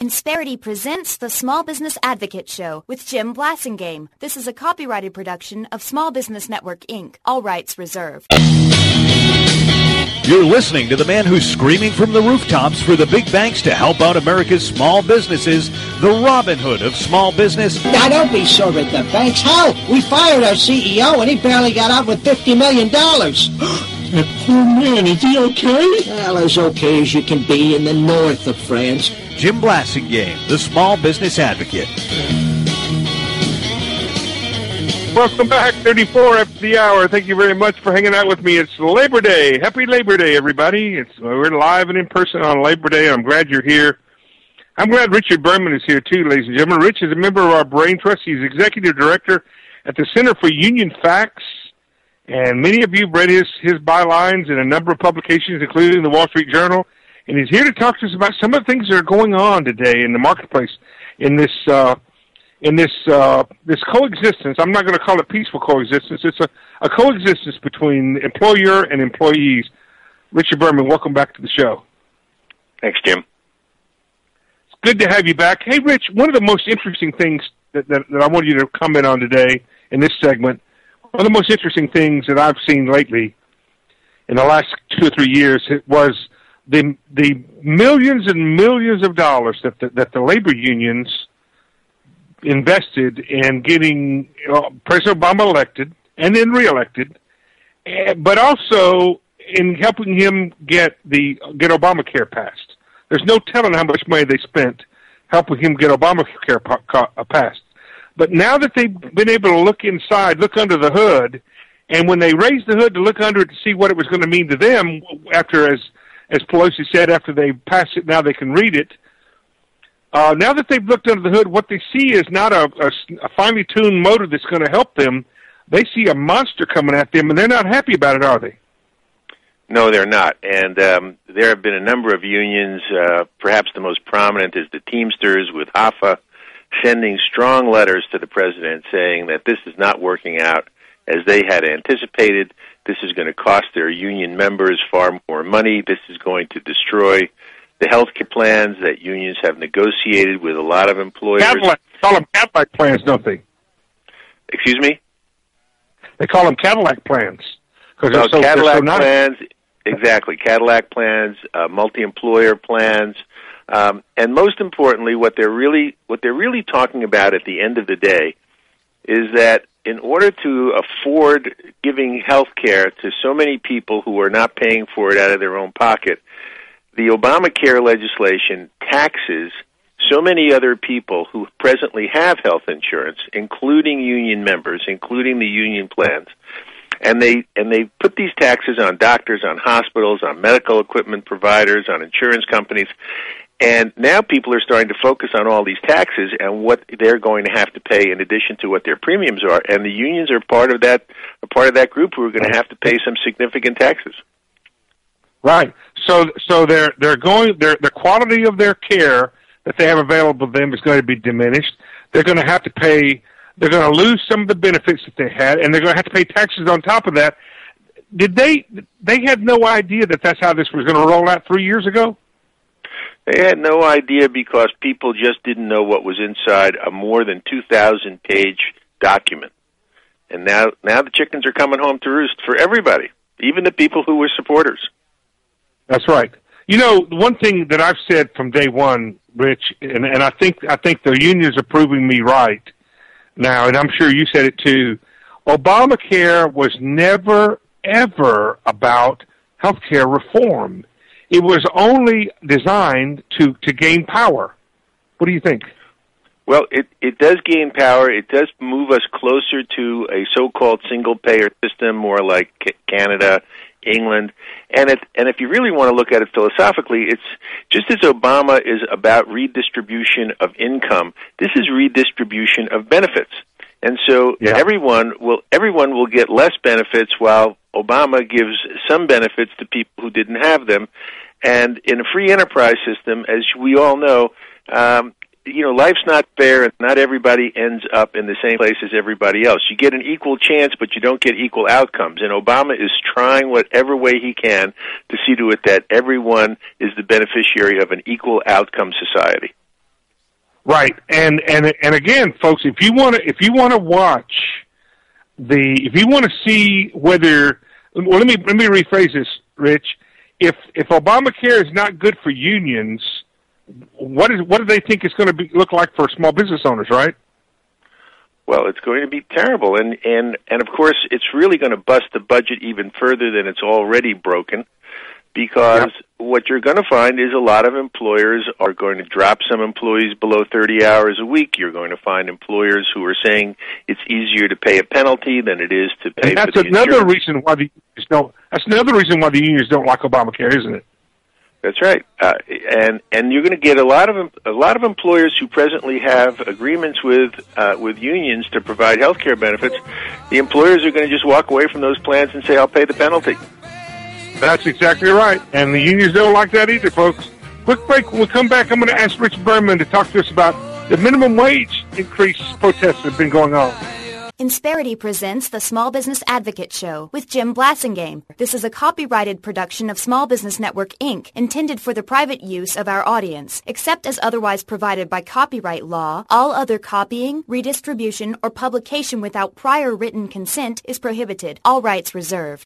Insperity presents the Small Business Advocate Show with Jim Blasingame. This is a copyrighted production of Small Business Network, Inc. All rights reserved. You're listening to the man who's screaming from the rooftops for the big banks to help out America's small businesses, the Robin Hood of small business. Now, don't be sore at the banks. Hell, we fired our CEO and he barely got out with $50 million. That poor man, is he okay? Well, as okay as you can be in the north of France. Jim Blasingame, the Small Business Advocate. Welcome back, 34 after the hour. Thank you very much for hanging out with me. It's Labor Day. Happy Labor Day, everybody. We're live and in person on Labor Day. I'm glad you're here. I'm glad Richard Berman is here, too, ladies and gentlemen. Rich is a member of our Brain Trust. He's executive director at the Center for Union Facts. And many of you have read his bylines in a number of publications, including the Wall Street Journal. And he's here to talk to us about some of the things that are going on today in the marketplace in this coexistence. I'm not going to call it peaceful coexistence. It's a coexistence between employer and employees. Richard Berman, welcome back to the show. Thanks, Jim. It's good to have you back. Hey, Rich, one of the most interesting things that I want you to comment on today in this segment, one of the most interesting things that I've seen lately in the last 2 or 3 years was the millions and millions of dollars that the labor unions invested in getting President Obama elected and then reelected, but also in helping him get Obamacare passed. There's no telling how much money they spent helping him get Obamacare passed. But now that they've been able to look inside, look under the hood, and when they raised the hood to look under it to see what it was going to mean to them, after, as Pelosi said, after they passed it, now they can read it. Now that they've looked under the hood, what they see is not a finely tuned motor that's going to help them. They see a monster coming at them, and they're not happy about it, are they? No, they're not. And there have been a number of unions, perhaps the most prominent is the Teamsters with HAFA, sending strong letters to the president saying that this is not working out as they had anticipated. This is going to cost their union members far more money. This is going to destroy the health care plans that unions have negotiated with a lot of employers. Call them Cadillac plans, don't they? Excuse me? They call them Cadillac plans. Cadillac plans, exactly. Cadillac plans, multi-employer plans, and most importantly, what they're really talking about at the end of the day is that in order to afford giving health care to so many people who are not paying for it out of their own pocket, the Obamacare legislation taxes so many other people who presently have health insurance, including union members, including the union plans. And they put these taxes on doctors, on hospitals, on medical equipment providers, on insurance companies. And now people are starting to focus on all these taxes and what they're going to have to pay in addition to what their premiums are. And the unions are part of that group who are going to have to pay some significant taxes. Right. So the quality of their care that they have available to them is going to be diminished. They're going to have to pay. They're going to lose some of the benefits that they had, and they're going to have to pay taxes on top of that. They had no idea that that's how this was going to roll out 3 years ago? They had no idea because people just didn't know what was inside a more than 2,000-page document. And now the chickens are coming home to roost for everybody, even the people who were supporters. That's right. You know, one thing that I've said from day one, Rich, and I think the unions are proving me right now, and I'm sure you said it too, Obamacare was never, ever about health care reform. It was only designed to gain power. What do you think? Well, it does gain power. It does move us closer to a so-called single-payer system, more like Canada, England. And if you really want to look at it philosophically, it's just as Obama is about redistribution of income, this is redistribution of benefits. And so everyone will get less benefits while Obama gives some benefits to people who didn't have them. And in a free enterprise system, as we all know, life's not fair, and not everybody ends up in the same place as everybody else. You get an equal chance, but you don't get equal outcomes. And Obama is trying whatever way he can to see to it that everyone is the beneficiary of an equal outcome society. Right, and again, folks, if you want to watch if you want to see whether, well, let me rephrase this, Rich. If Obamacare is not good for unions, what do they think it's going to look like for small business owners, right? Well, it's going to be terrible, and of course, it's really going to bust the budget even further than it's already broken. Because what you're going to find is a lot of employers are going to drop some employees below 30 hours a week. You're going to find employers who are saying it's easier to pay a penalty than it is to pay for the insurance. That's another reason why the unions don't like Obamacare, isn't it? That's right, and you're going to get a lot of employers who presently have agreements with unions to provide health care benefits. The employers are going to just walk away from those plans and say, "I'll pay the penalty." That's exactly right. And the unions don't like that either, folks. Quick break. When we come back, I'm going to ask Rich Berman to talk to us about the minimum wage increase protests that have been going on. Insperity presents the Small Business Advocate Show with Jim Blasingame. This is a copyrighted production of Small Business Network, Inc., intended for the private use of our audience. Except as otherwise provided by copyright law, all other copying, redistribution, or publication without prior written consent is prohibited. All rights reserved.